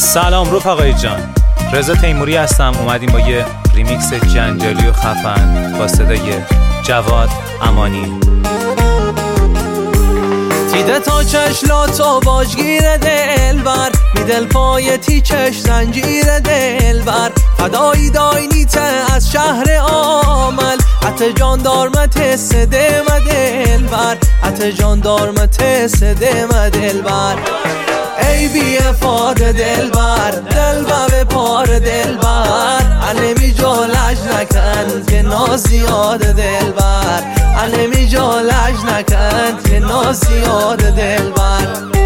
سلام رفقای جان، رضا تیموری هستم. اومدیم با یه ریمیکس جنجالی و خفن با صدای جواد امانی. تیده تا چشلاتو باجگیر دلبر، میدل پای تیچش زنجیر دلبر، فدایی داینیته از شهر آمل، ات جاندارمت سده مدلبر، ات جاندارمت سده مدلبر. ای بی افاد دلبر، دلبر به پار دلبر، علمی جالج نکن که ناز زیاد دلبر، علمی جالج نکن که ناز زیاد دلبر.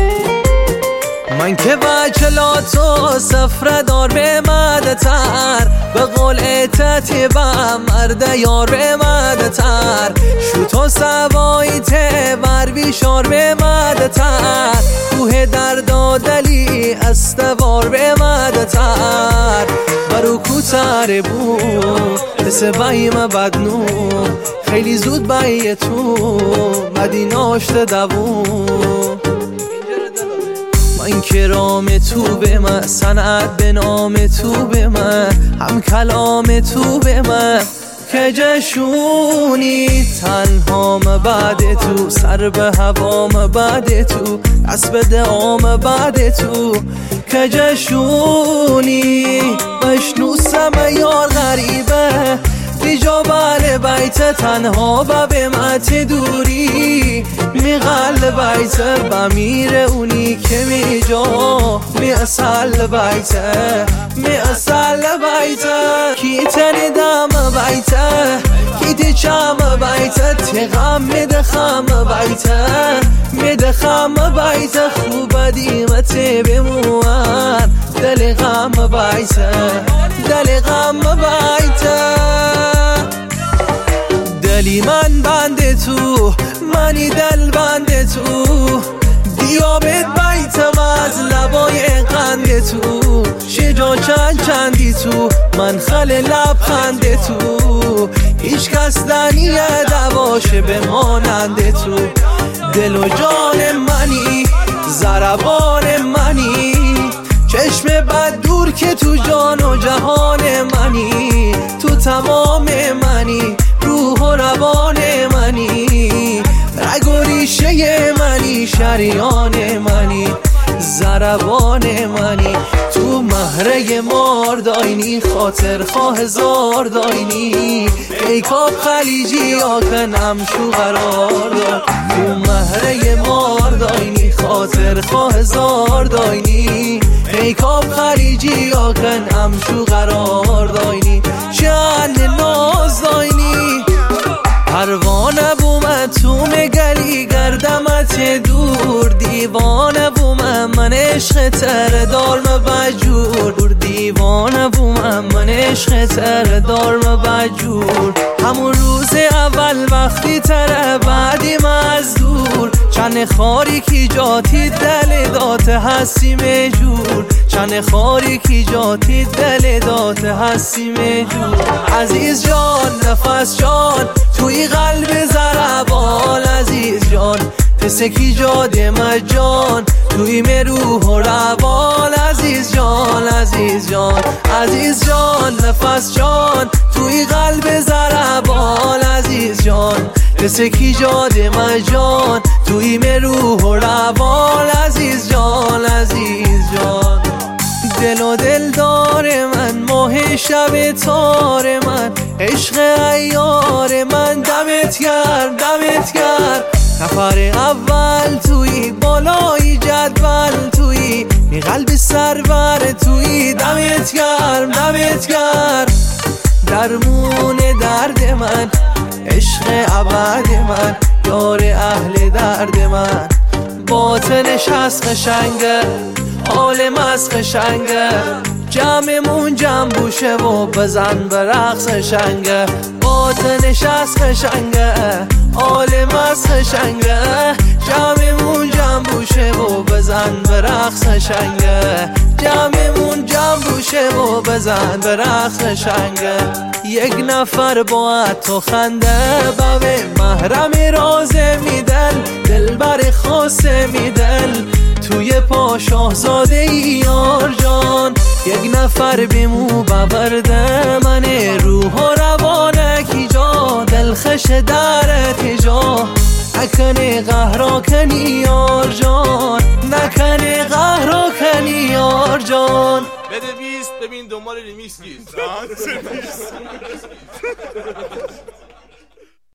من که بچلاتو سفره دار به مدتر، به قول اتتیبم مرد یار به مدتر، شوتو سوایی ته بر بیشار به مدتر، کوه درد و دلی استوار به مدتر، برو کوتر بود پس بایم بدنو، خیلی زود بایی تو مدیناشت دوون. من کرام تو به من، صنعت به نام تو به من، هم کلام تو به من، که جشونی تنهام بعد تو، سر به هوام بعد تو، دست به دعام بعد تو، که جشونی بشنوسم یار غریبه، بیجا بر بیت تنها و به مت دوری، میغل بیت بمیر اونی که میجا میاصل بیت، میاصل بیت، کی تنیدم بیت، کی دیچم بیت، تیغم میدخم بیت، میدخم بیت، خوب دیمت بمون دل غم بیت، دل غم بیت. دلی من بنده تو، منی دل بنده تو، دیابت بیتم از لبای قنده تو، شجا چندی تو، من خل لبخنده تو، هیچ کس دنیه دواشه بماننده تو، دل و جان منی ضربان منی، چشم بد دور که تو جان و جهان منی، تو تمام منی، روح و روان منی، رگ و ریشه منی، شریان منی، ضربان منی، تو مهره مار داینی، خاطر خواه زار داینی، ای کاب خلیجی آکنم شو قرار دار، تو مهره مار داینی، خاطر خواه زار داینی، ای کاب خلیجی آکنم شو قرار داینی، چند ناز داینی، پروانه بومه تو مگلی گردمت دور، دیوانه بومه من عشق تر دارم بجور، دیوانه بومه من عشق تر دارم بجور، همون روز اول وقتی تره بعدی از دور، چند خاری کی جاتی دل دات هستی مجور، چند خاری کی جاتی دل دات هستی مجور. عزیز جان نفس جان توی قلب ضربان، عزیز جان تسکی جاد مجان توی مروح و روان، عزیز جان عزیز جان عزیز جان نفس جان توی قلب ضربان، عزیز جان تسکی جاد مجان توی مروح و روان، عزیز جان عزیز جان. دل و دلدار من، ماه شب تار من، عشق عیار من، دمت گرم دمت گرم، نفر اول توی بالای جدول توی، می قلب سرور توی، دمت گرم دمت گرم، درمون درد من، عشق ابد من، یار اهل درد من، باطنش هست قشنگه، عالم از قشنگه، جمعمون جمع بوشه و بزن به رقص شنگه، باطنش از قشنگه، عالم از قشنگه، جمعمون جمع بوشه و بزن به رقص شنگه، جمعمون جمع بوشه و بزن به رقص شنگه. یک نفر با تو خنده بوه محرم رازه میدل، دلبر خاصه میدل، توی پا شاهزاده ای یار جان، یک نفر بیمو باورده من روح و روانکی جا دلخش دارت جا نکنه قهر کنی یار جان نکنه قهر کنی یار جان بده 20 ببین دنبال ریمیکس کیست